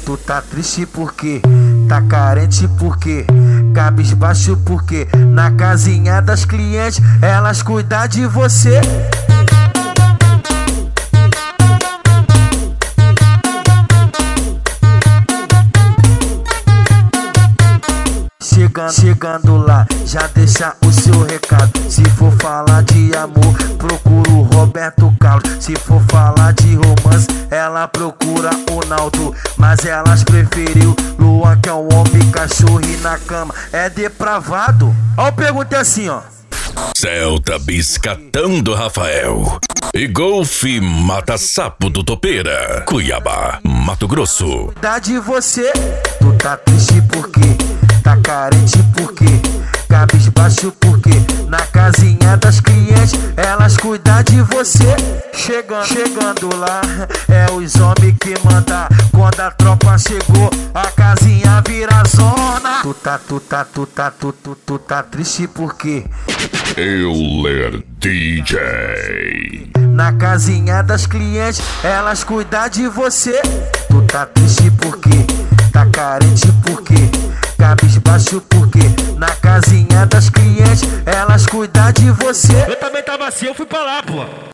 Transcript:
Tu tá triste porque tá carente porque cabisbaixo porque na casinha das clientes elas cuidam de você. Chegando lá, já deixa o seu recado. Se for falar de amor, procura o Roberto Carlos. Se for falar de romance, ela procura o Naldo. Mas elas preferiu Luan, que é um homem cachorro e na cama é depravado. Ó, pergunta assim, ó. Celta Biscatão do Rafael e Golfe Mata Sapo do Topeira, Cuiabá, Mato Grosso. Dá de você, tu tá triste porque tá carente porque cabisbaixo porque na casinha das clientes elas cuidam de você. Chegando lá, é os homens que mandam. Quando a tropa chegou, a casinha vira zona. Tu tá triste porque Euler DJ. Na casinha das clientes elas cuidam de você. Tu tá triste porque tá carente porque cabisbaixo porque na casinha das clientes elas cuidam de você. Eu também tava assim, eu fui pra lá, pô.